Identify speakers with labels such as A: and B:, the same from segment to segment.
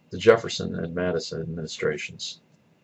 A: the Jefferson and Madison administrations.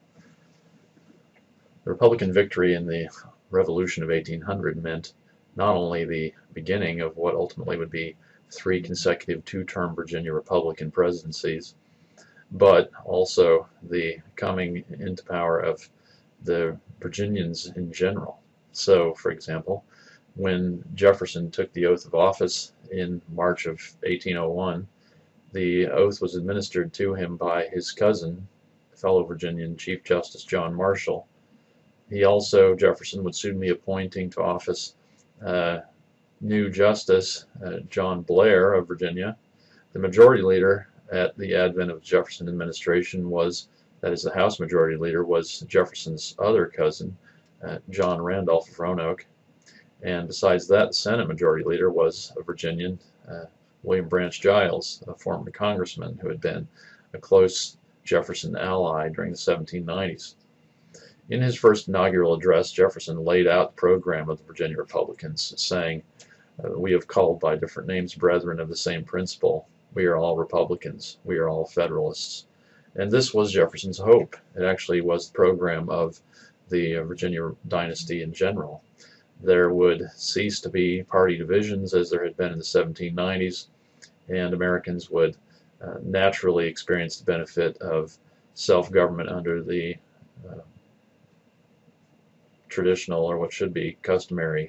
A: The Republican victory in the Revolution of 1800 meant not only the beginning of what ultimately would be 3 consecutive 2-term Virginia Republican presidencies, but also the coming into power of the Virginians in general. So, for example, when Jefferson took the oath of office in March of 1801, the oath was administered to him by his cousin, fellow Virginian Chief Justice John Marshall. Jefferson would soon be appointing to office new Justice John Blair of Virginia. The majority leader at the advent of the Jefferson administration was, that is, the House Majority Leader was Jefferson's other cousin, John Randolph of Roanoke. And besides that, the Senate Majority Leader was a Virginian, William Branch Giles, a former congressman who had been a close Jefferson ally during the 1790s. In his first inaugural address, Jefferson laid out the program of the Virginia Republicans, saying, "We have called by different names brethren of the same principle. We are all Republicans. We are all Federalists." And this was Jefferson's hope. It actually was the program of the Virginia dynasty in general. There would cease to be party divisions as there had been in the 1790s, and Americans would naturally experience the benefit of self-government under the traditional, or what should be customary,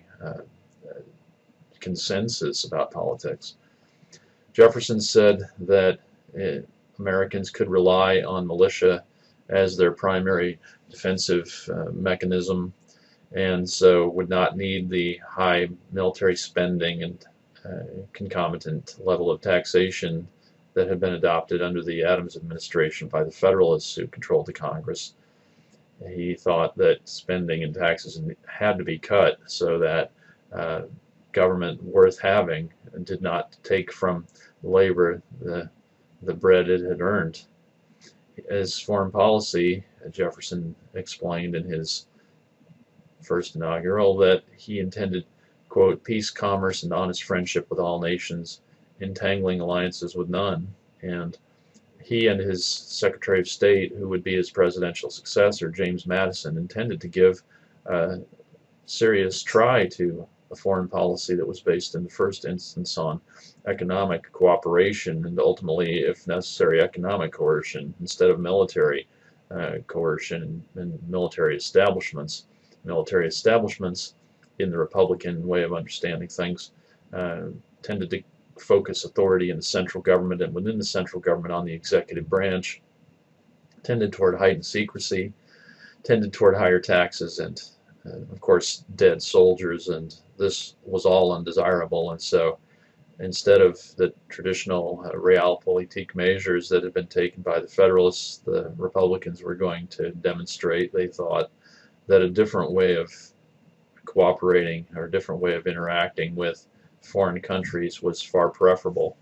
A: consensus about politics. Jefferson said that Americans could rely on militia as their primary defensive mechanism, and so would not need the high military spending and concomitant level of taxation that had been adopted under the Adams administration by the Federalists who controlled the Congress. He thought that spending and taxes had to be cut so that government worth having did not take from labor the bread it had earned. As foreign policy, Jefferson explained in his first inaugural that he intended, quote, "peace, commerce, and honest friendship with all nations, entangling alliances with none." And he and his Secretary of State, who would be his presidential successor, James Madison, intended to give a serious try to a foreign policy that was based in the first instance on economic cooperation and ultimately, if necessary, economic coercion instead of military coercion and military establishments. Military establishments, in the Republican way of understanding things, tended to focus authority in the central government, and within the central government on the executive branch, tended toward heightened secrecy, tended toward higher taxes, and of course dead soldiers, and this was all undesirable. And so instead of the traditional realpolitik measures that had been taken by the Federalists, the Republicans were going to demonstrate, they thought, that a different way of cooperating or a different way of interacting with foreign countries was far preferable.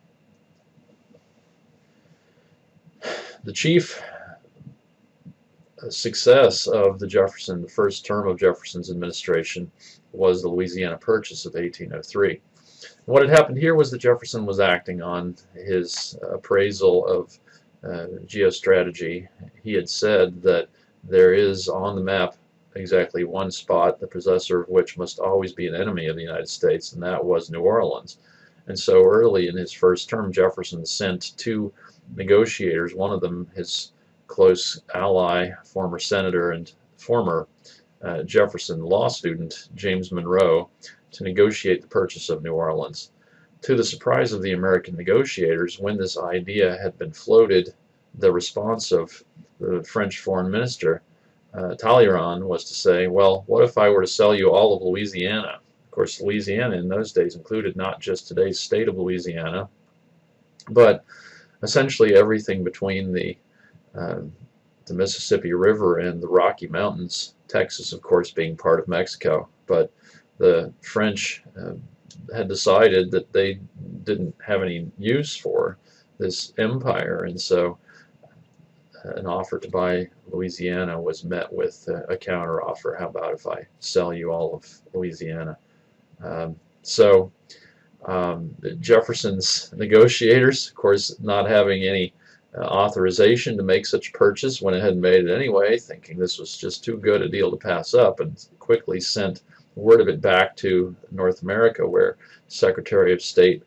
A: The chief success of the first term of Jefferson's administration, was the Louisiana Purchase of 1803. What had happened here was that Jefferson was acting on his appraisal of geostrategy. He had said that there is on the map exactly one spot, the possessor of which must always be an enemy of the United States, and that was New Orleans. And so early in his first term, Jefferson sent 2 negotiators, one of them his close ally, former senator and former Jefferson law student, James Monroe, to negotiate the purchase of New Orleans. To the surprise of the American negotiators, when this idea had been floated, the response of the French foreign minister, Talleyrand, was to say, well, what if I were to sell you all of Louisiana? Of course, Louisiana in those days included not just today's state of Louisiana, but essentially everything between the Mississippi River and the Rocky Mountains, Texas, of course, being part of Mexico. But the French had decided that they didn't have any use for this empire, and so an offer to buy Louisiana was met with a counteroffer. How about if I sell you all of Louisiana? Jefferson's negotiators, of course, not having any authorization to make such purchase, went ahead and made it anyway, thinking this was just too good a deal to pass up, and quickly sent word of it back to North America, where Secretary of State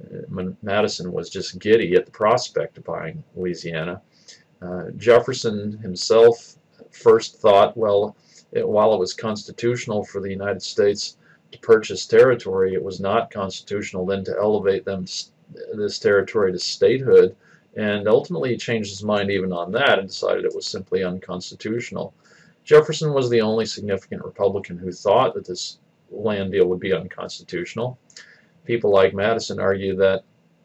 A: Madison was just giddy at the prospect of buying Louisiana. Jefferson himself first thought, well, while it was constitutional for the United States to purchase territory, it was not constitutional then to elevate this territory to statehood, and ultimately he changed his mind even on that and decided it was simply unconstitutional. Jefferson was the only significant Republican who thought that this land deal would be unconstitutional. People like Madison argue that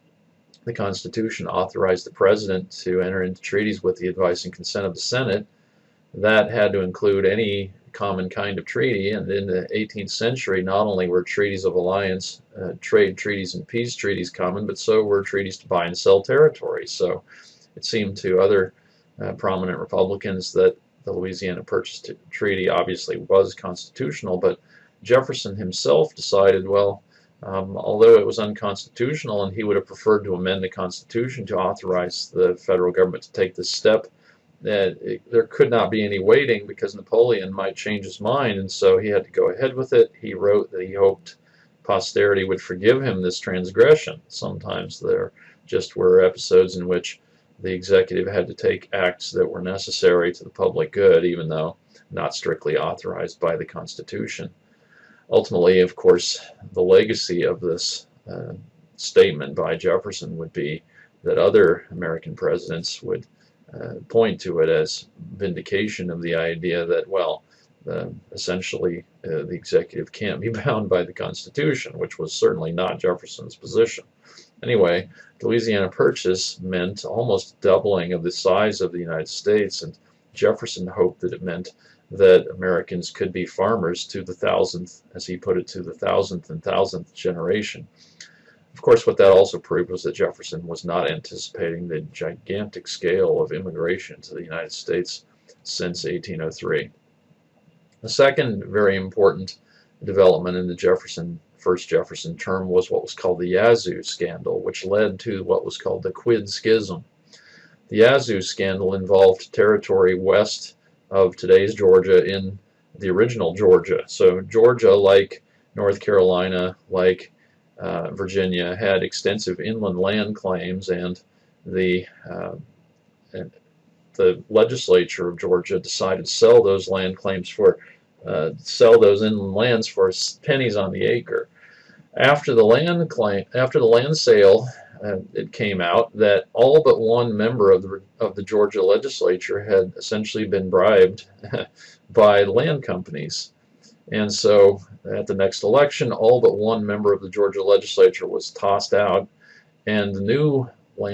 A: the Constitution authorized the President to enter into treaties with the advice and consent of the Senate. That had to include any common kind of treaty, and in the 18th century not only were treaties of alliance, trade treaties and peace treaties common, but so were treaties to buy and sell territory. So it seemed to other prominent Republicans that the Louisiana Purchase Treaty obviously was constitutional, but Jefferson himself decided, well, although it was unconstitutional and he would have preferred to amend the Constitution to authorize the federal government to take this step, that there could not be any waiting because Napoleon might change his mind, and so he had to go ahead with it. He wrote that he hoped posterity would forgive him this transgression. Sometimes there just were episodes in which the executive had to take acts that were necessary to the public good, even though not strictly authorized by the Constitution. Ultimately, of course, the legacy of this statement by Jefferson would be that other American presidents would point to it as vindication of the idea that, well, essentially the executive can't be bound by the Constitution, which was certainly not Jefferson's position. Anyway, the Louisiana Purchase meant almost doubling of the size of the United States, and Jefferson hoped that it meant that Americans could be farmers to the thousandth, as he put it, to the thousandth and thousandth generation. Of course, what that also proved was that Jefferson was not anticipating the gigantic scale of immigration to the United States since 1803. The second very important development in the first Jefferson term was what was called the Yazoo Scandal, which led to what was called the Quid Schism. The Yazoo Scandal involved territory west of today's Georgia in the original Georgia. So Georgia, like North Carolina, like Virginia, had extensive inland land claims, and the legislature of Georgia decided to sell those land claims sell those inland lands for pennies on the acre. After the land sale, it came out that all but one member of the Georgia legislature had essentially been bribed by land companies. And so at the next election, all but one member of the Georgia legislature was tossed out, and the new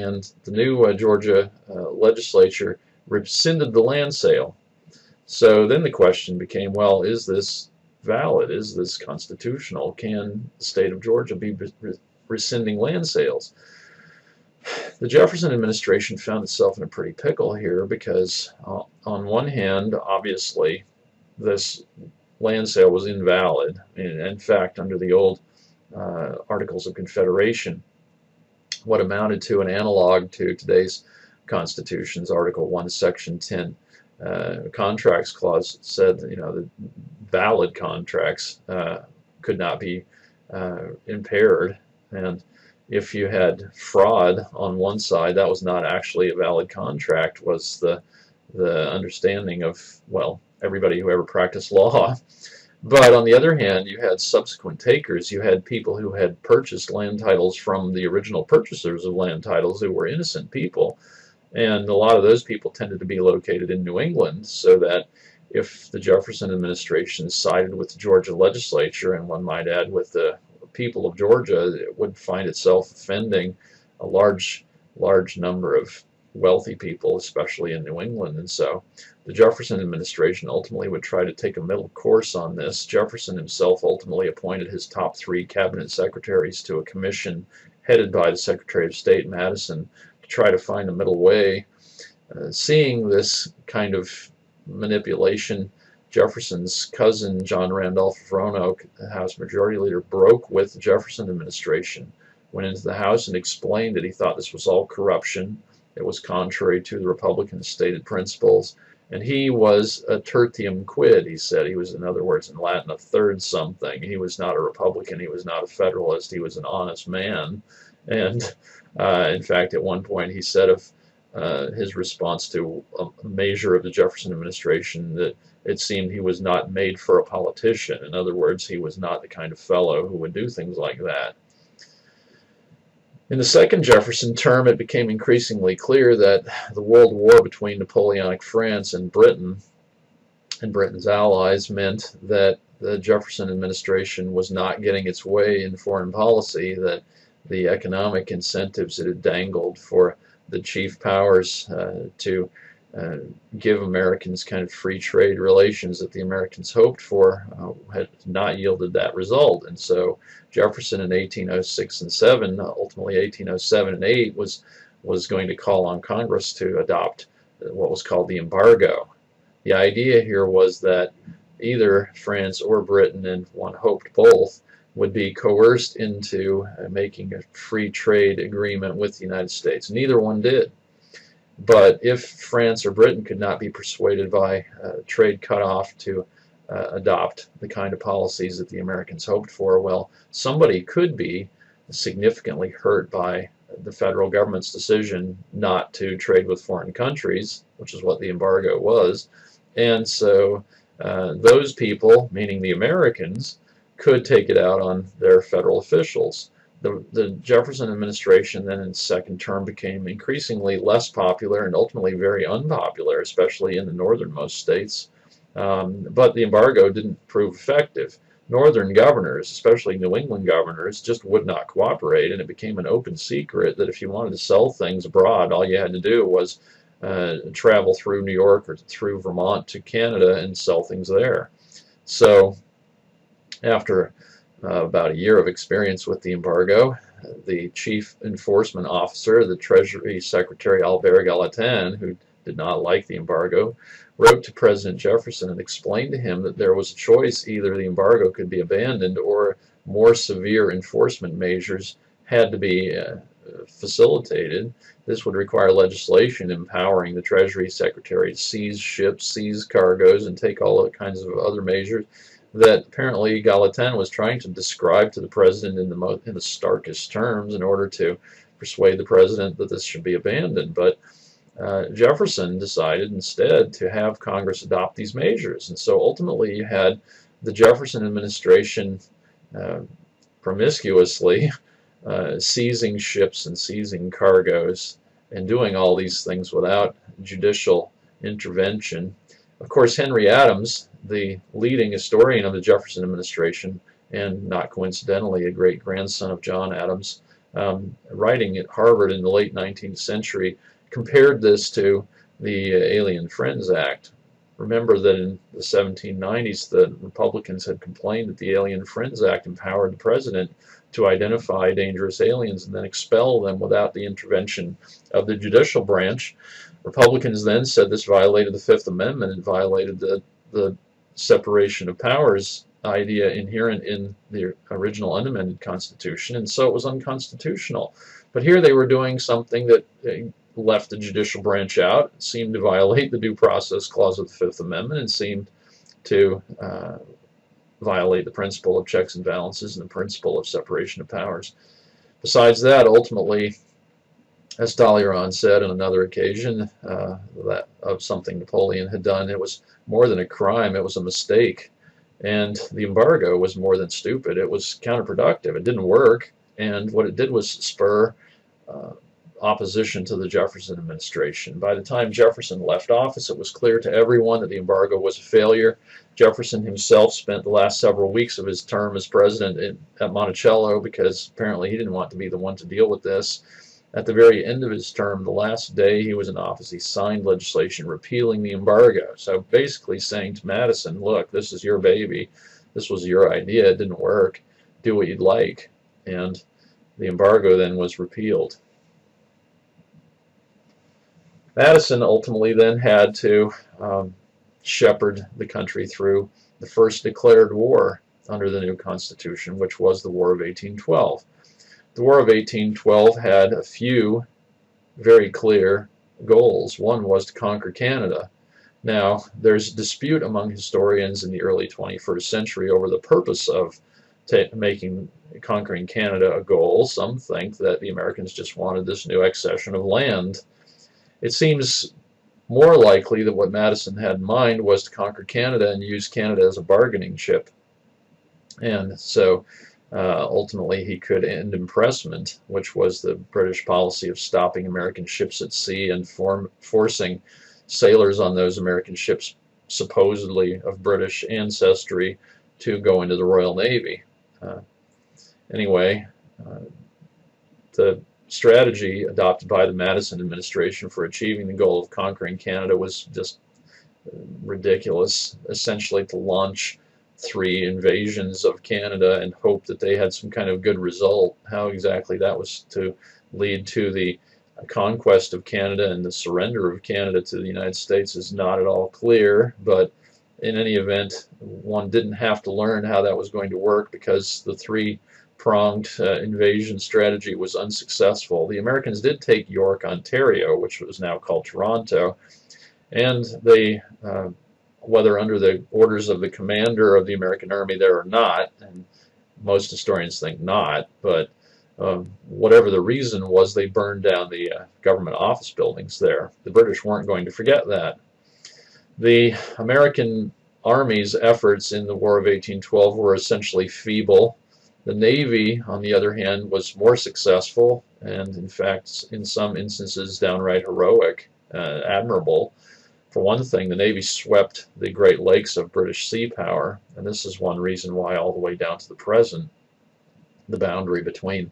A: Georgia legislature rescinded the land sale. So then the question became, well, is this valid? Is this constitutional? Can the state of Georgia be rescinding land sales? The Jefferson administration found itself in a pretty pickle here because on one hand, obviously, this land sale was invalid. In fact, under the old Articles of Confederation, what amounted to an analog to today's Constitution's Article 1, Section 10 Contracts Clause said, that valid contracts could not be impaired, and if you had fraud on one side, that was not actually a valid contract, was the understanding of, well, everybody who ever practiced law. But on the other hand, you had subsequent takers. You had people who had purchased land titles from the original purchasers of land titles who were innocent people. And a lot of those people tended to be located in New England, so that if the Jefferson administration sided with the Georgia legislature, and one might add with the people of Georgia, it would find itself offending a large number of wealthy people, especially in New England. And so the Jefferson administration ultimately would try to take a middle course on this. Jefferson himself ultimately appointed his top 3 cabinet secretaries to a commission headed by the Secretary of State Madison to try to find a middle way. Seeing this kind of manipulation, Jefferson's cousin, John Randolph of Roanoke, the House Majority Leader, broke with the Jefferson administration, went into the House and explained that he thought this was all corruption. It was contrary to the Republicans' stated principles. And he was a tertium quid, he said. He was, in other words, in Latin, a third something. He was not a Republican. He was not a Federalist. He was an honest man. And in fact, at one point he said of his response to a measure of the Jefferson administration that it seemed he was not made for a politician. In other words, he was not the kind of fellow who would do things like that. In the second Jefferson term, it became increasingly clear that the world war between Napoleonic France and Britain and Britain's allies meant that the Jefferson administration was not getting its way in foreign policy, that the economic incentives it had dangled for the chief powers to give Americans kind of free trade relations that the Americans hoped for had not yielded that result. And so Jefferson in 1806 and 7, ultimately 1807 and 8, was going to call on Congress to adopt what was called the embargo. The idea here was that either France or Britain, and one hoped both, would be coerced into making a free trade agreement with the United States. Neither one did. But if France or Britain could not be persuaded by trade cutoff to adopt the kind of policies that the Americans hoped for, well, somebody could be significantly hurt by the federal government's decision not to trade with foreign countries, which is what the embargo was. And so those people, meaning the Americans, could take it out on their federal officials. The Jefferson administration then in its second term became increasingly less popular and ultimately very unpopular, especially in the northernmost states. But the embargo didn't prove effective. Northern governors, especially New England governors, just would not cooperate, and it became an open secret that if you wanted to sell things abroad, all you had to do was travel through New York or through Vermont to Canada and sell things there. So after about a year of experience with the embargo, the chief enforcement officer, the Treasury Secretary Albert Gallatin, who did not like the embargo, wrote to President Jefferson and explained to him that there was a choice: either the embargo could be abandoned or more severe enforcement measures had to be facilitated. This would require legislation empowering the Treasury Secretary to seize ships, seize cargoes, and take all kinds of other measures that apparently Gallatin was trying to describe to the president in the starkest terms in order to persuade the president that this should be abandoned. But Jefferson decided instead to have Congress adopt these measures. And so ultimately you had the Jefferson administration promiscuously seizing ships and seizing cargoes and doing all these things without judicial intervention. Of course, Henry Adams, the leading historian of the Jefferson administration, and not coincidentally a great-grandson of John Adams, writing at Harvard in the late 19th century, compared this to the Alien Friends Act. Remember that in the 1790s, the Republicans had complained that the Alien Friends Act empowered the president to identify dangerous aliens and then expel them without the intervention of the judicial branch. Republicans then said this violated the Fifth Amendment and violated the separation of powers idea inherent in the original unamended Constitution, and so it was unconstitutional. But here they were doing something that left the judicial branch out, seemed to violate the Due Process Clause of the Fifth Amendment, and seemed to violate the principle of checks and balances and the principle of separation of powers. Besides that, ultimately, as Talleyrand said on another occasion, that of something Napoleon had done, it was more than a crime, it was a mistake. And the embargo was more than stupid, it was counterproductive. It didn't work, and what it did was spur opposition to the Jefferson administration. By the time Jefferson left office, it was clear to everyone that the embargo was a failure. Jefferson himself spent the last several weeks of his term as president at Monticello because apparently he didn't want to be the one to deal with this. At the very end of his term, the last day he was in office, he signed legislation repealing the embargo. So basically saying to Madison, look, this is your baby. This was your idea. It didn't work. Do what you'd like. And the embargo then was repealed. Madison ultimately then had to shepherd the country through the first declared war under the new Constitution, which was the War of 1812. The War of 1812 had a few very clear goals. One was to conquer Canada. Now, there's dispute among historians in the early 21st century over the purpose of conquering Canada a goal. Some think that the Americans just wanted this new accession of land. It seems more likely that what Madison had in mind was to conquer Canada and use Canada as a bargaining chip. And so ultimately he could end impressment, which was the British policy of stopping American ships at sea and forcing sailors on those American ships supposedly of British ancestry to go into the Royal Navy. Anyway, the strategy adopted by the Madison administration for achieving the goal of conquering Canada was just ridiculous, essentially to launch 3 invasions of Canada and hope that they had some kind of good result. How exactly that was to lead to the conquest of Canada and the surrender of Canada to the United States is not at all clear, but in any event, one didn't have to learn how that was going to work because the 3-pronged invasion strategy was unsuccessful. The Americans did take York, Ontario, which was now called Toronto, and they, whether under the orders of the commander of the American Army there or not, and most historians think not, but whatever the reason was, they burned down the government office buildings there. The British weren't going to forget that. The American Army's efforts in the War of 1812 were essentially feeble. The Navy, on the other hand, was more successful and, in fact, in some instances, downright heroic, admirable. For one thing, the Navy swept the Great Lakes of British sea power, and this is one reason why all the way down to the present, the boundary between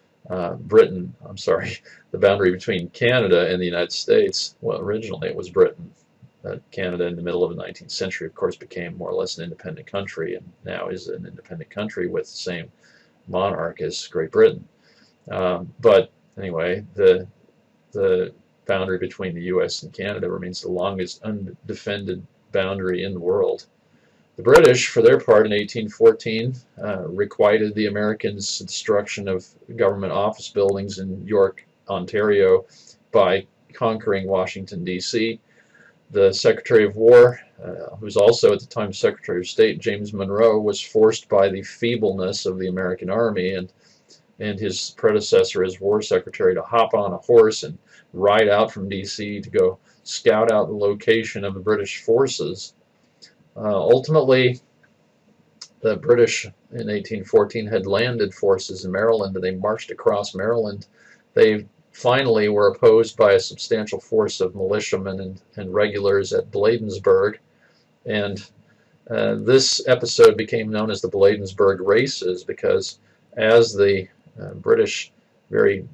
A: the boundary between Canada and the United States, well, originally it was Britain. Canada in the middle of the 19th century, of course, became more or less an independent country, and now is an independent country with the same monarch as Great Britain. But anyway, the boundary between the U.S. and Canada remains the longest undefended boundary in the world. The British, for their part, in 1814, requited the Americans' destruction of government office buildings in York, Ontario, by conquering Washington, D.C. The Secretary of War, who was also at the time Secretary of State, James Monroe, was forced by the feebleness of the American Army and his predecessor as War Secretary to hop on a horse and ride out from D.C. to go scout out the location of the British forces. Ultimately, the British in 1814 had landed forces in Maryland, and they marched across Maryland. They finally were opposed by a substantial force of militiamen and regulars at Bladensburg, and this episode became known as the Bladensburg Races because as the British, very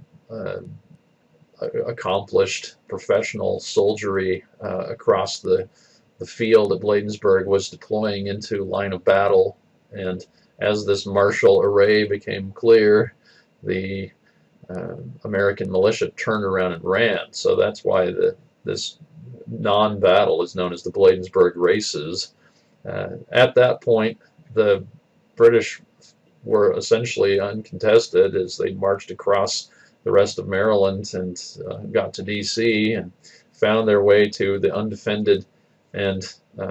A: accomplished professional soldiery across the field at Bladensburg was deploying into line of battle, and as this martial array became clear, the American militia turned around and ran. So that's why this non-battle is known as the Bladensburg Races. At that point, the British were essentially uncontested as they marched across the rest of Maryland and got to D.C. and found their way to the undefended and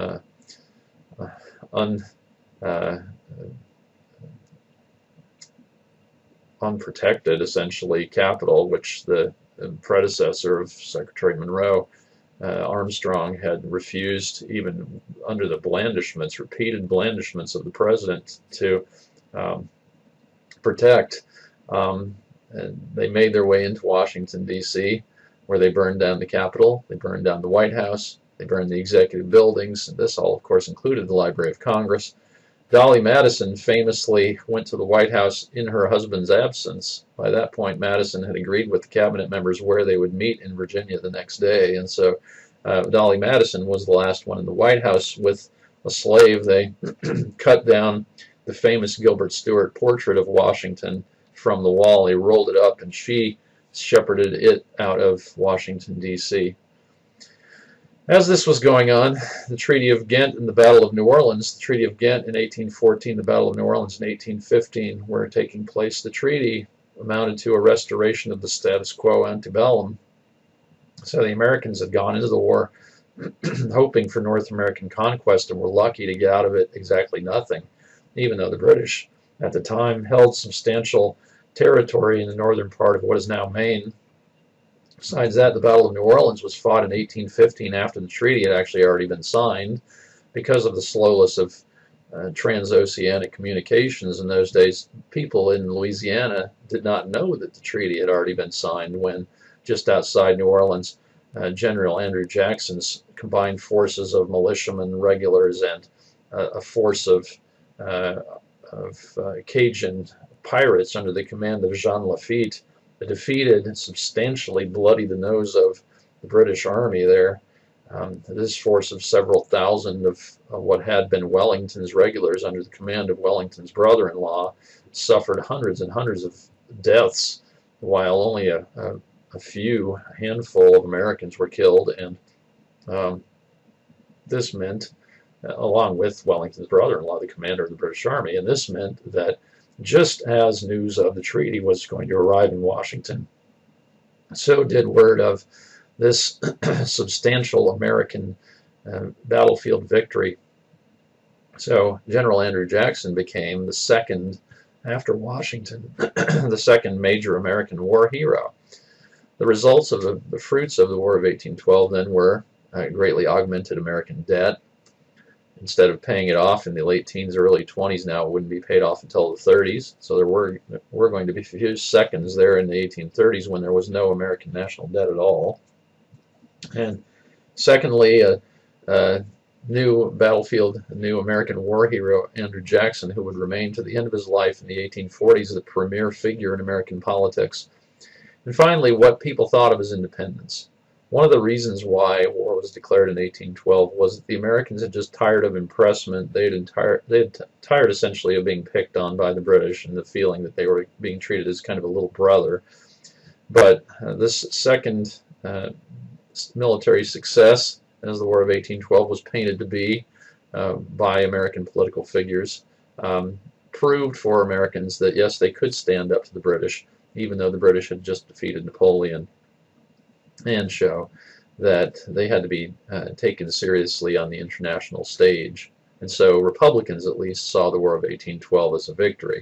A: unprotected, essentially, capital, which the predecessor of Secretary Monroe, Armstrong, had refused, even under the blandishments, repeated blandishments of the president, to protect. And they made their way into Washington, D.C., where they burned down the Capitol, they burned down the White House, they burned the executive buildings, and this all, of course, included the Library of Congress. Dolley Madison famously went to the White House in her husband's absence. By that point, Madison had agreed with the cabinet members where they would meet in Virginia the next day, and so Dolley Madison was the last one in the White House with a slave. They cut down the famous Gilbert Stuart portrait of Washington from the wall. They rolled it up, and she shepherded it out of Washington, D.C. As this was going on, the Treaty of Ghent and the Battle of New Orleans, the Treaty of Ghent in 1814, the Battle of New Orleans in 1815 were taking place. The treaty amounted to a restoration of the status quo ante bellum. So the Americans had gone into the war hoping for North American conquest and were lucky to get out of it exactly nothing, even though the British at the time held substantial territory in the northern part of what is now Maine. Besides that, the Battle of New Orleans was fought in 1815 after the treaty had actually already been signed. Because of the slowness of transoceanic communications in those days, people in Louisiana did not know that the treaty had already been signed when, just outside New Orleans, General Andrew Jackson's combined forces of militiamen, regulars, and a force of Cajun pirates under the command of Jean Lafitte defeated and substantially bloodied the nose of the British Army there. This force of several thousand of what had been Wellington's regulars under the command of Wellington's brother-in-law suffered hundreds and hundreds of deaths, while only a handful of Americans were killed. And this meant, along with Wellington's brother-in-law, the commander of the British Army, and this meant that just as news of the treaty was going to arrive in Washington, so did word of this substantial American battlefield victory. So General Andrew Jackson became the second, after Washington, the second major American war hero. The results of the fruits of the War of 1812 then were greatly augmented American debt. Instead of paying it off in the late teens, early 20s now, it wouldn't be paid off until the 30s. So there were going to be a few seconds there in the 1830s when there was no American national debt at all. And secondly, a new battlefield, a new American war hero, Andrew Jackson, who would remain to the end of his life in the 1840s the premier figure in American politics. And finally, what people thought of as independence. One of the reasons why war was declared in 1812 was that the Americans had just tired of impressment. They had tired essentially of being picked on by the British and the feeling that they were being treated as kind of a little brother. But this second military success, as the War of 1812 was painted to be by American political figures, proved for Americans that yes, they could stand up to the British, even though the British had just defeated Napoleon, and show that they had to be taken seriously on the international stage. And so Republicans at least saw the War of 1812 as a victory.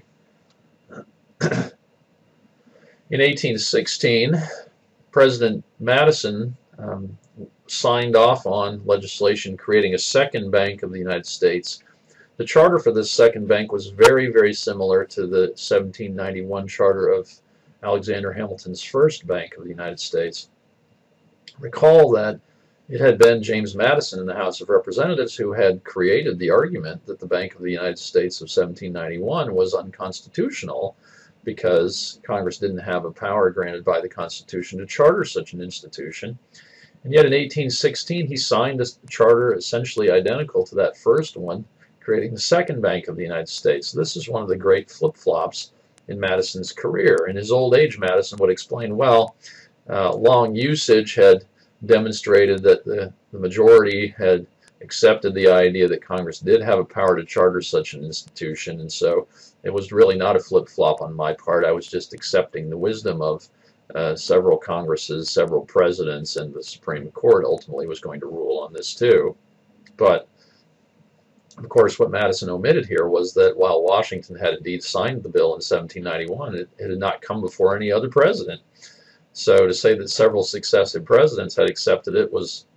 A: In 1816, President Madison signed off on legislation creating a second Bank of the United States. The charter for this second bank was very, very similar to the 1791 charter of Alexander Hamilton's first Bank of the United States. Recall that it had been James Madison in the House of Representatives who had created the argument that the Bank of the United States of 1791 was unconstitutional because Congress didn't have a power granted by the Constitution to charter such an institution. And yet in 1816 he signed a charter essentially identical to that first one, creating the second Bank of the United States. This is one of the great flip-flops in Madison's career. In his old age, Madison would explain, well, long usage had demonstrated that the majority had accepted the idea that Congress did have a power to charter such an institution, and so it was really not a flip-flop on my part. I was just accepting the wisdom of several Congresses, several presidents, and the Supreme Court ultimately was going to rule on this too. But of course, what Madison omitted here was that while Washington had indeed signed the bill in 1791, it had not come before any other president. So to say that several successive presidents had accepted it was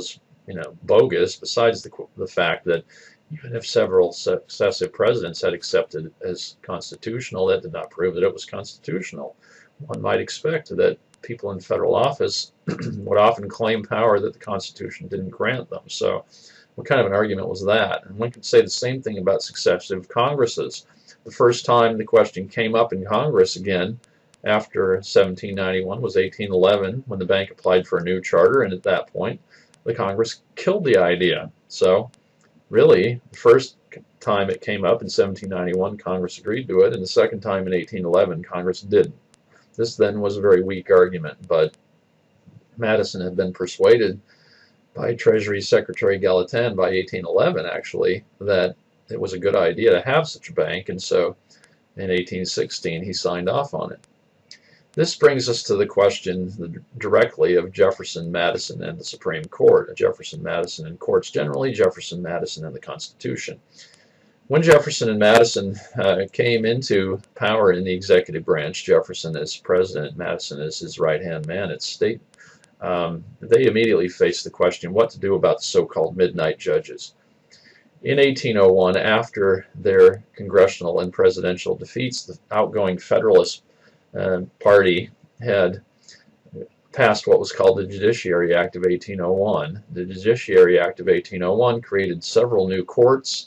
A: bogus, besides the fact that even if several successive presidents had accepted it as constitutional, that did not prove that it was constitutional. One might expect that people in federal office would often claim power that the Constitution didn't grant them. So what kind of an argument was that? And one could say the same thing about successive Congresses. The first time the question came up in Congress again after 1791 was 1811, when the bank applied for a new charter, and at that point the Congress killed the idea. So really, the first time it came up in 1791, Congress agreed to it, and the second time in 1811, Congress didn't. This then was a very weak argument, but Madison had been persuaded by Treasury Secretary Gallatin by 1811, actually, that it was a good idea to have such a bank, and so in 1816 he signed off on it. This brings us to the question directly of Jefferson, Madison, and the Supreme Court. Jefferson, Madison, and courts generally, Jefferson, Madison, and the Constitution. When Jefferson and Madison came into power in the executive branch, Jefferson as president, Madison as his right-hand man at state, they immediately faced the question what to do about the so-called midnight judges. In 1801, after their congressional and presidential defeats, the outgoing Federalist Party had passed what was called the Judiciary Act of 1801. The Judiciary Act of 1801 created several new courts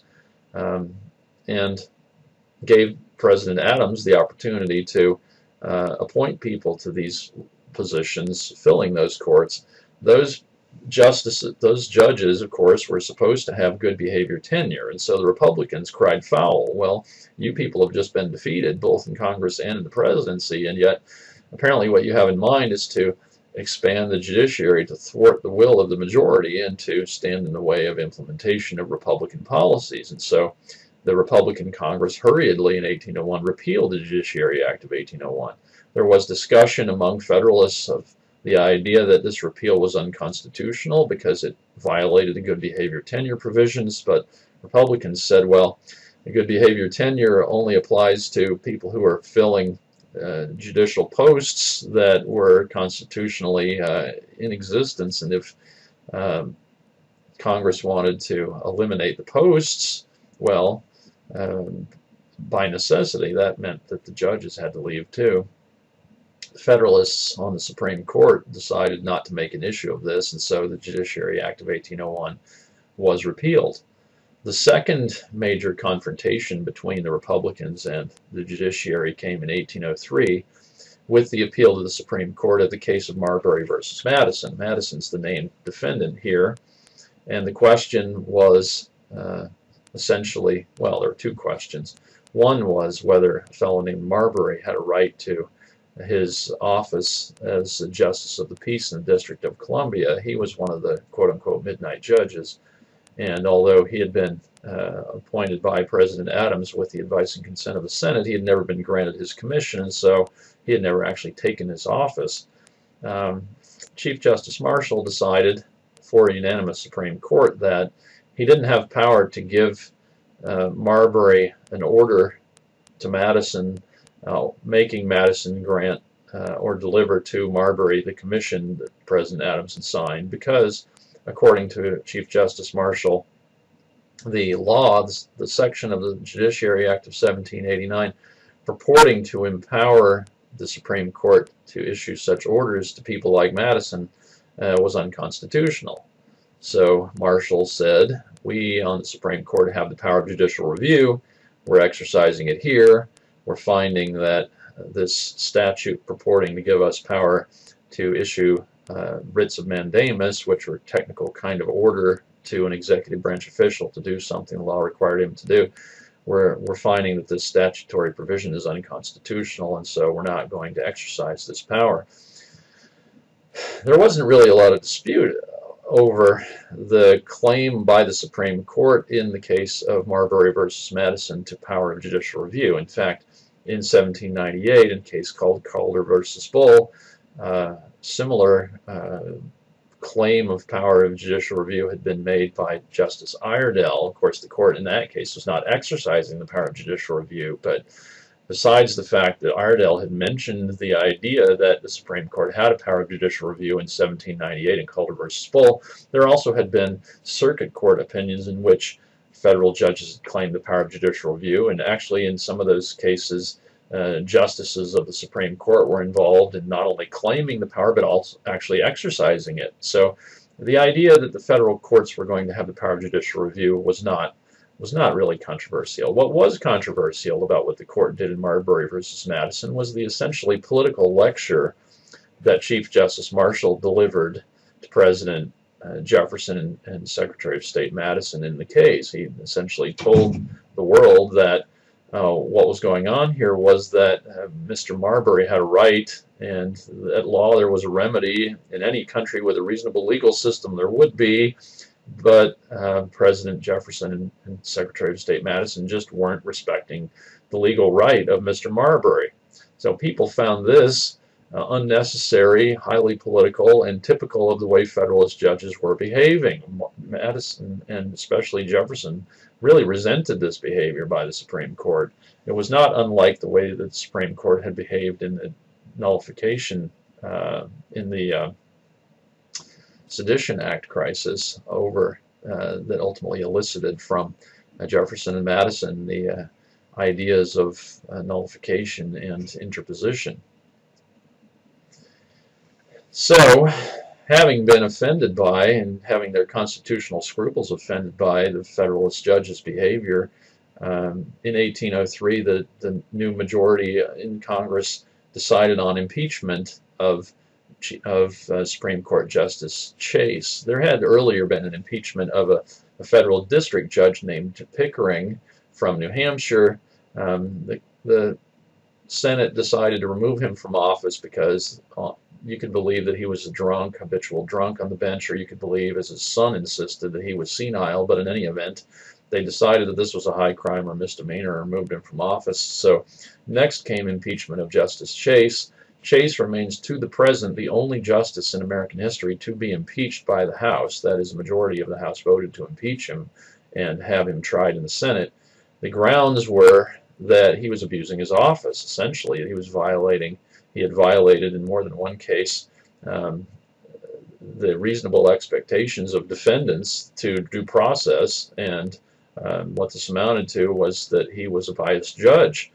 A: and gave President Adams the opportunity to appoint people to these positions filling those courts. Those judges, of course, were supposed to have good behavior tenure, and so the Republicans cried foul. Well, you people have just been defeated, both in Congress and in the presidency, and yet apparently what you have in mind is to expand the judiciary to thwart the will of the majority and to stand in the way of implementation of Republican policies. And so the Republican Congress hurriedly in 1801 repealed the Judiciary Act of 1801. There was discussion among Federalists of the idea that this repeal was unconstitutional because it violated the good behavior tenure provisions, but Republicans said, well, the good behavior tenure only applies to people who are filling judicial posts that were constitutionally in existence, and if Congress wanted to eliminate the posts, well, by necessity, that meant that the judges had to leave too. The Federalists on the Supreme Court decided not to make an issue of this, and so the Judiciary Act of 1801 was repealed. The second major confrontation between the Republicans and the judiciary came in 1803 with the appeal to the Supreme Court of the case of Marbury versus Madison. Madison's the named defendant here, and the question was essentially, well, there were two questions. One was whether a fellow named Marbury had a right to his office as a Justice of the Peace in the District of Columbia. He was one of the quote-unquote midnight judges, and although he had been appointed by President Adams with the advice and consent of the Senate, he had never been granted his commission, and so he had never actually taken his office. Chief Justice Marshall decided for a unanimous Supreme Court that he didn't have power to give Marbury an order to Madison making Madison grant or deliver to Marbury the commission that President Adams had signed, because according to Chief Justice Marshall, the law, the section of the Judiciary Act of 1789 purporting to empower the Supreme Court to issue such orders to people like Madison was unconstitutional. So Marshall said, we on the Supreme Court have the power of judicial review. We're exercising it here. We're finding that this statute purporting to give us power to issue writs of mandamus, which are a technical kind of order to an executive branch official to do something the law required him to do, we're finding that this statutory provision is unconstitutional, and so we're not going to exercise this power. There wasn't really a lot of dispute over the claim by the Supreme Court in the case of Marbury versus Madison to power of judicial review. In fact, in 1798, in a case called Calder versus Bull, similar claim of power of judicial review had been made by Justice Iredell. Of course, the court in that case was not exercising the power of judicial review, but besides the fact that Iredell had mentioned the idea that the Supreme Court had a power of judicial review in 1798 in Calder versus Bull, there also had been circuit court opinions in which federal judges had claimed the power of judicial review, and actually in some of those cases justices of the Supreme Court were involved in not only claiming the power but also actually exercising it. So the idea that the federal courts were going to have the power of judicial review was not really controversial. What was controversial about what the court did in Marbury versus Madison was the essentially political lecture that Chief Justice Marshall delivered to President Jefferson and Secretary of State Madison in the case. He essentially told the world that what was going on here was that Mr. Marbury had a right, and at law there was a remedy. In any country with a reasonable legal system there would be, but President Jefferson and Secretary of State Madison just weren't respecting the legal right of Mr. Marbury. So people found this unnecessary, highly political, and typical of the way Federalist judges were behaving. Madison, and especially Jefferson, really resented this behavior by the Supreme Court. It was not unlike the way that the Supreme Court had behaved in the nullification in the Sedition Act crisis that ultimately elicited from Jefferson and Madison the ideas of nullification and interposition. So, having been offended by and having their constitutional scruples offended by the Federalist judges' behavior, in 1803 the new majority in Congress decided on impeachment of Supreme Court Justice Chase. There had earlier been an impeachment of a federal district judge named Pickering from New Hampshire. The Senate decided to remove him from office because you could believe that he was a drunk, habitual drunk on the bench, or you could believe, as his son insisted, that he was senile. But in any event, they decided that this was a high crime or misdemeanor and removed him from office. So next came impeachment of Justice Chase. Chase remains to the present the only justice in American history to be impeached by the House. That is, the majority of the House voted to impeach him and have him tried in the Senate. The grounds were that he was abusing his office. Essentially, he had violated in more than one case the reasonable expectations of defendants to due process, and what this amounted to was that he was a biased judge.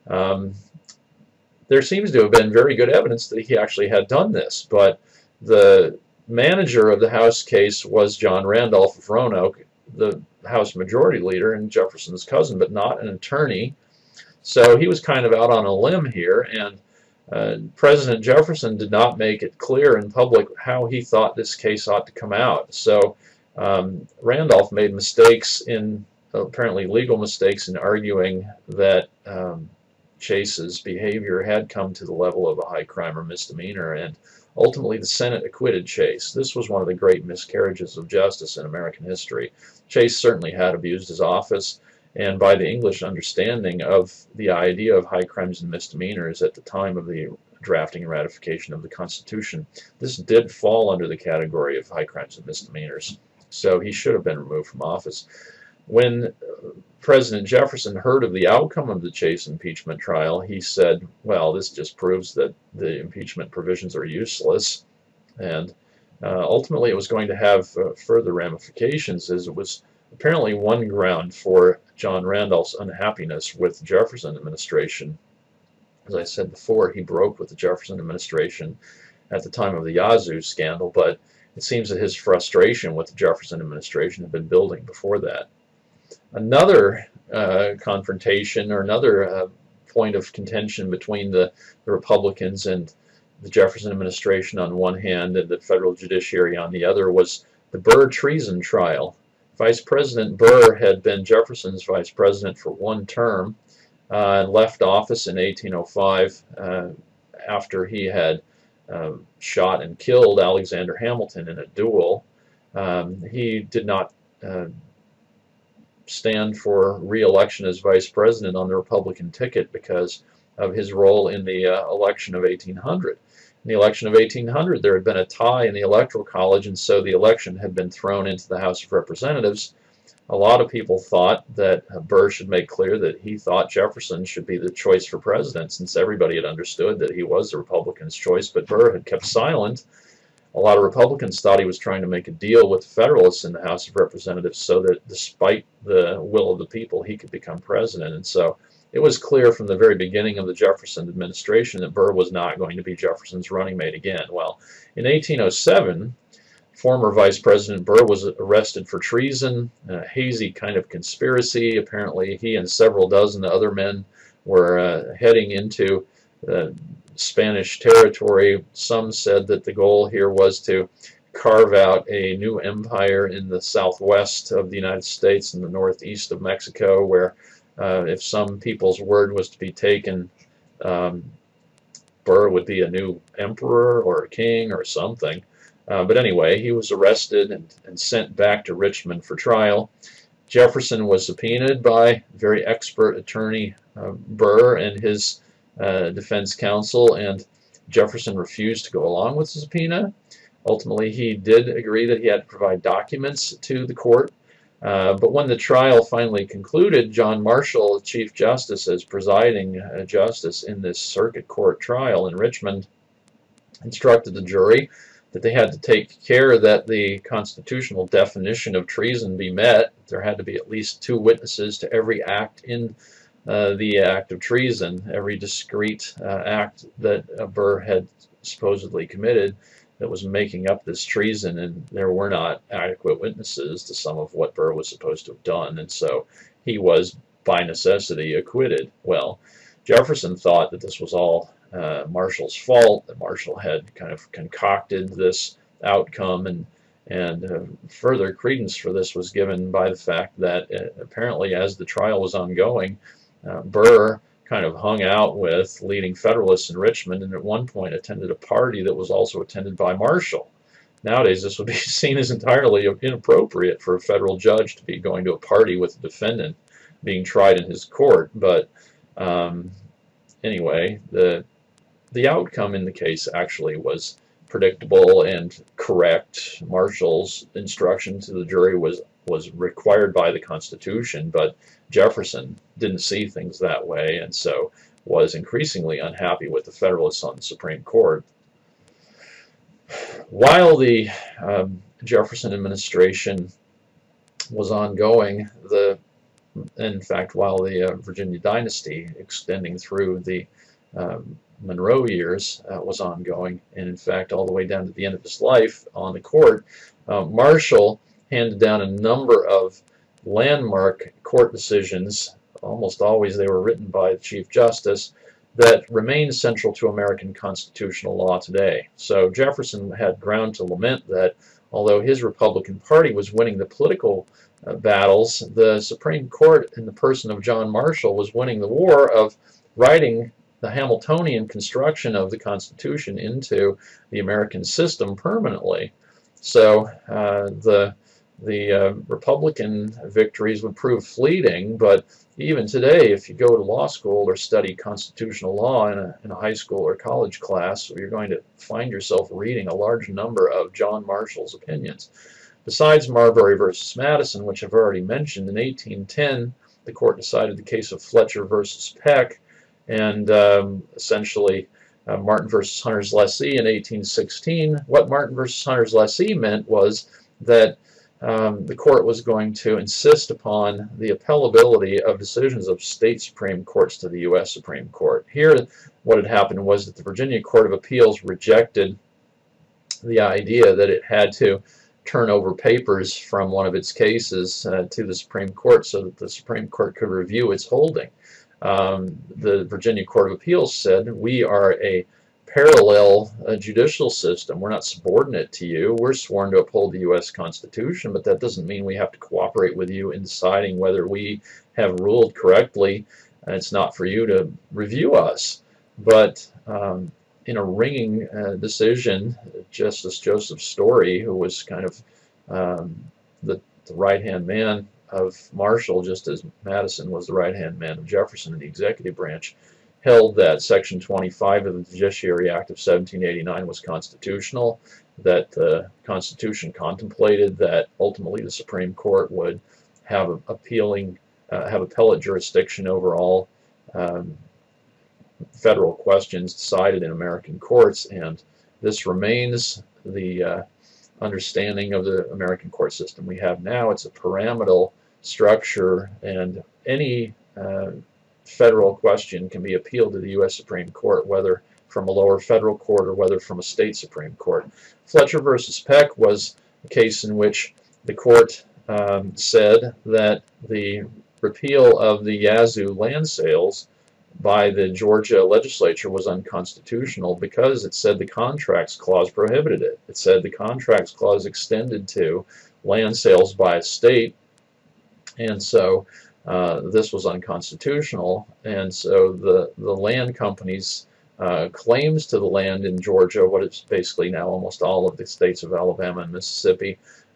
A: There seems to have been very good evidence that he actually had done this, but the manager of the House case was John Randolph of Roanoke, the House Majority Leader and Jefferson's cousin, but not an attorney. So he was kind of out on a limb here, and President Jefferson did not make it clear in public how he thought this case ought to come out. So Randolph made mistakes apparently legal mistakes in arguing that Chase's behavior had come to the level of a high crime or misdemeanor, and ultimately the Senate acquitted Chase. This was one of the great miscarriages of justice in American history. Chase certainly had abused his office, and by the English understanding of the idea of high crimes and misdemeanors at the time of the drafting and ratification of the Constitution, this did fall under the category of high crimes and misdemeanors. So he should have been removed from office. When President Jefferson heard of the outcome of the Chase impeachment trial, he said, well, this just proves that the impeachment provisions are useless, and ultimately it was going to have further ramifications, as it was apparently one ground for John Randolph's unhappiness with the Jefferson administration. As I said before, he broke with the Jefferson administration at the time of the Yazoo scandal, but it seems that his frustration with the Jefferson administration had been building before that. Another confrontation, or another point of contention between the Republicans and the Jefferson administration on one hand and the federal judiciary on the other, was the Burr treason trial. Vice President Burr had been Jefferson's vice president for one term and left office in 1805 after he had shot and killed Alexander Hamilton in a duel. He did not stand for re-election as vice president on the Republican ticket because of his role in the election of 1800. In the election of 1800, there had been a tie in the Electoral College, and so the election had been thrown into the House of Representatives. A lot of people thought that Burr should make clear that he thought Jefferson should be the choice for president, since everybody had understood that he was the Republicans' choice, but Burr had kept silent. A lot of Republicans thought he was trying to make a deal with the Federalists in the House of Representatives so that despite the will of the people, he could become president. And so it was clear from the very beginning of the Jefferson administration that Burr was not going to be Jefferson's running mate again. Well, in 1807, former Vice President Burr was arrested for treason, a hazy kind of conspiracy. Apparently, he and several dozen other men were heading into Spanish territory. Some said that the goal here was to carve out a new empire in the southwest of the United States and the northeast of Mexico, where if some people's word was to be taken, Burr would be a new emperor or a king or something. But anyway, he was arrested and sent back to Richmond for trial. Jefferson was subpoenaed by very expert attorney Burr and his defense counsel, and Jefferson refused to go along with the subpoena. Ultimately, he did agree that he had to provide documents to the court. But when the trial finally concluded, John Marshall, Chief Justice, as presiding justice in this circuit court trial in Richmond, instructed the jury that they had to take care that the constitutional definition of treason be met. There had to be at least 2 witnesses to every act in the act of treason, every discrete act that Burr had supposedly committed that was making up this treason, and there were not adequate witnesses to some of what Burr was supposed to have done, and so he was, by necessity, acquitted. Well, Jefferson thought that this was all Marshall's fault, that Marshall had kind of concocted this outcome, and further credence for this was given by the fact that apparently as the trial was ongoing, Burr kind of hung out with leading Federalists in Richmond, and at one point attended a party that was also attended by Marshall. Nowadays, this would be seen as entirely inappropriate for a federal judge to be going to a party with a defendant being tried in his court. But anyway, the outcome in the case actually was predictable and correct. Marshall's instruction to the jury was required by the Constitution, but Jefferson didn't see things that way, and so was increasingly unhappy with the Federalists on the Supreme Court. While the Jefferson administration was ongoing, in fact, while the Virginia dynasty extending through the Monroe years was ongoing, and in fact all the way down to the end of his life on the court, Marshall handed down a number of landmark court decisions. Almost always they were written by the Chief Justice, that remain central to American constitutional law today. So Jefferson had ground to lament that although his Republican Party was winning the political battles, the Supreme Court in the person of John Marshall was winning the war of writing the Hamiltonian construction of the Constitution into the American system permanently. So the Republican victories would prove fleeting, but even today, if you go to law school or study constitutional law in a high school or college class, you're going to find yourself reading a large number of John Marshall's opinions. Besides Marbury versus Madison, which I've already mentioned, in 1810, the court decided the case of Fletcher versus Peck, and essentially Martin versus Hunter's lessee in 1816. What Martin versus Hunter's lessee meant was that the court was going to insist upon the appellability of decisions of state Supreme Courts to the U.S. Supreme Court. Here, what had happened was that the Virginia Court of Appeals rejected the idea that it had to turn over papers from one of its cases to the Supreme Court so that the Supreme Court could review its holding. The Virginia Court of Appeals said, we are a parallel judicial system. We're not subordinate to you. We're sworn to uphold the U.S. Constitution, but that doesn't mean we have to cooperate with you in deciding whether we have ruled correctly. It's not for you to review us. But in a ringing decision, Justice Joseph Story, who was kind of the right-hand man of Marshall, just as Madison was the right-hand man of Jefferson in the executive branch, held that Section 25 of the Judiciary Act of 1789 was constitutional, that the Constitution contemplated that ultimately the Supreme Court would have appellate jurisdiction over all federal questions decided in American courts, and this remains the understanding of the American court system we have now. It's a pyramidal structure, and any federal question can be appealed to the U.S. Supreme Court, whether from a lower federal court or whether from a state Supreme Court. Fletcher versus Peck was a case in which the court said that the repeal of the Yazoo land sales by the Georgia legislature was unconstitutional because it said the Contracts Clause prohibited it. It said the Contracts Clause extended to land sales by a state, and so this was unconstitutional, and so the land companies' claims to the land in Georgia, what is basically now almost all of the states of Alabama and Mississippi,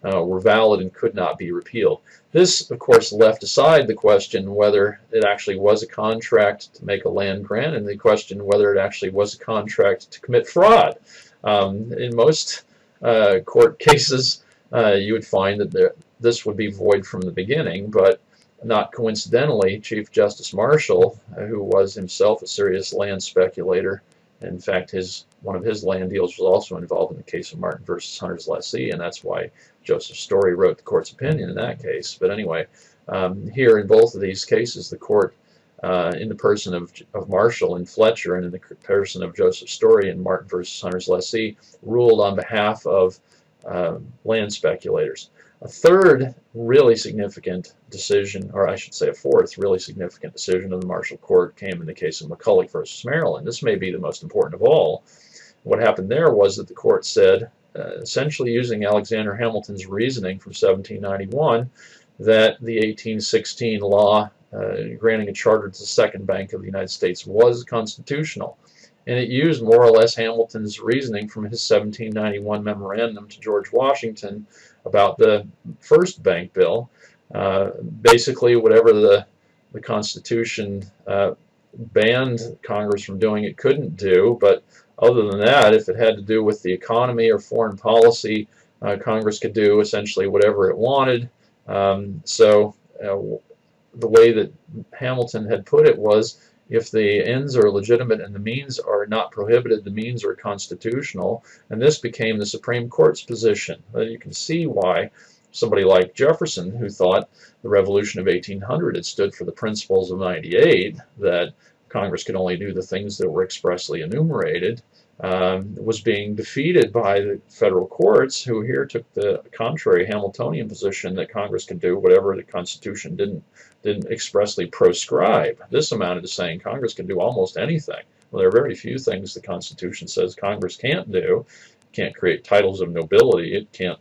A: were valid and could not be repealed. This, of course, left aside the question whether it actually was a contract to make a land grant, and the question whether it actually was a contract to commit fraud. In most court cases, you would find that this would be void from the beginning, but not coincidentally, Chief Justice Marshall, who was himself a serious land speculator, in fact, one of his land deals was also involved in the case of Martin versus Hunter's lessee, and that's why Joseph Story wrote the court's opinion in that case. But anyway, here in both of these cases, the court, in the person of Marshall and Fletcher, and in the person of Joseph Story and Martin versus Hunter's lessee, ruled on behalf of land speculators. A third really significant decision, or I should say a fourth really significant decision of the Marshall Court, came in the case of McCulloch versus Maryland. This may be the most important of all. What happened there was that the court said, essentially using Alexander Hamilton's reasoning from 1791, that the 1816 law granting a charter to the Second Bank of the United States was constitutional. And it used more or less Hamilton's reasoning from his 1791 memorandum to George Washington about the first bank bill. Basically, whatever the Constitution banned Congress from doing, it couldn't do. But other than that, if it had to do with the economy or foreign policy, Congress could do essentially whatever it wanted. So the way that Hamilton had put it was, if the ends are legitimate and the means are not prohibited, the means are constitutional. And this became the Supreme Court's position. You can see why somebody like Jefferson, who thought the Revolution of 1800 had stood for the principles of 98, that Congress could only do the things that were expressly enumerated, was being defeated by the federal courts, who here took the contrary Hamiltonian position that Congress could do whatever the Constitution didn't expressly proscribe. This amounted to saying Congress can do almost anything. Well, there are very few things the Constitution says Congress can't do. It can't create titles of nobility. It can't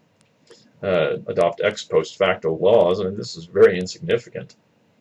A: adopt ex post facto laws. I mean, this is very insignificant.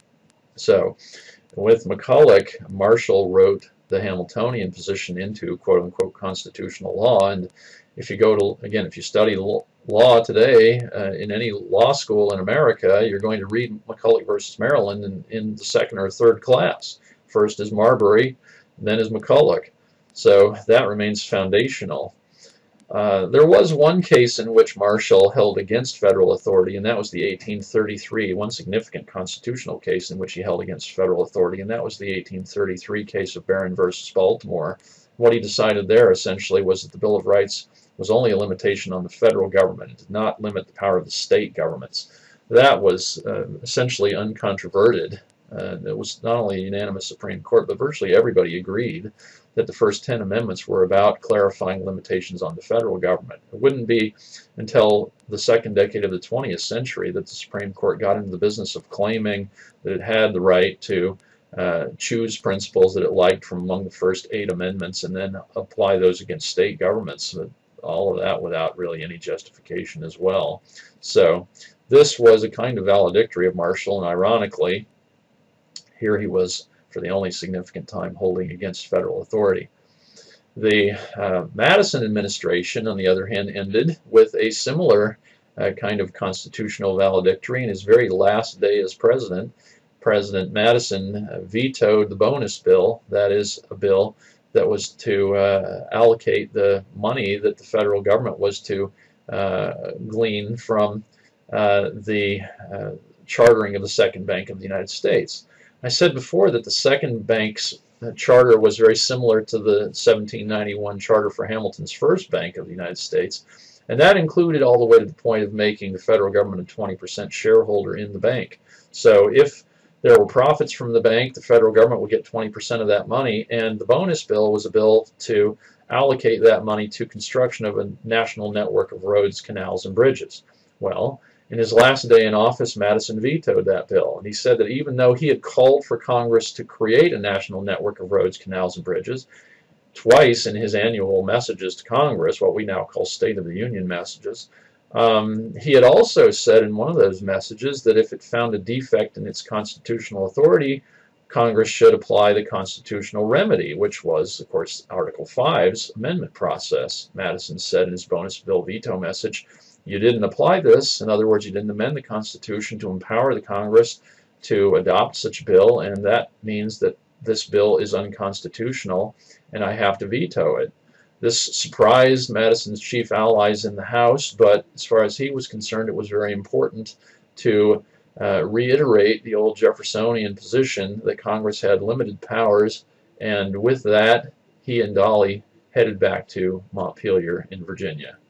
A: So, with McCulloch, Marshall wrote the Hamiltonian position into quote-unquote constitutional law. And if you go to, again, if you study law today in any law school in America, you're going to read McCulloch versus Maryland in the second or third class. First is Marbury, then is McCulloch. So that remains foundational. There was one case in which Marshall held against federal authority, and that was the 1833, one significant constitutional case in which he held against federal authority, and that was the 1833 case of Barron versus Baltimore. What he decided there essentially was that the Bill of Rights was only a limitation on the federal government. It did not limit the power of the state governments. That was essentially uncontroverted. It was not only a unanimous Supreme Court, but virtually everybody agreed that the first 10 amendments were about clarifying limitations on the federal government. It wouldn't be until the second decade of the 20th century that the Supreme Court got into the business of claiming that it had the right to choose principles that it liked from among the first 8 amendments and then apply those against state governments. All of that without really any justification as well. So this was a kind of valedictory of Marshall, and ironically, here he was for the only significant time holding against federal authority. The Madison administration, on the other hand, ended with a similar kind of constitutional valedictory. In his very last day as president, President Madison vetoed the bonus bill. That is a bill that was to allocate the money that the federal government was to glean from the chartering of the Second Bank of the United States. I said before that the Second Bank's charter was very similar to the 1791 charter for Hamilton's First Bank of the United States, and that included all the way to the point of making the federal government a 20% shareholder in the bank. So if there were profits from the bank, the federal government would get 20% of that money, and the bonus bill was a bill to allocate that money to construction of a national network of roads, canals, and bridges. Well, in his last day in office, Madison vetoed that bill, and he said that even though he had called for Congress to create a national network of roads, canals, and bridges, twice in his annual messages to Congress, what we now call State of the Union messages, he had also said in one of those messages that if it found a defect in its constitutional authority, Congress should apply the constitutional remedy, which was, of course, Article 5's amendment process. Madison said in his bonus bill veto message, You didn't apply this. In other words, you didn't amend the Constitution to empower the Congress to adopt such a bill, and that means that this bill is unconstitutional, and I have to veto it. This surprised Madison's chief allies in the House, but as far as he was concerned, it was very important to reiterate the old Jeffersonian position that Congress had limited powers, and with that, he and Dolley headed back to Montpelier in Virginia.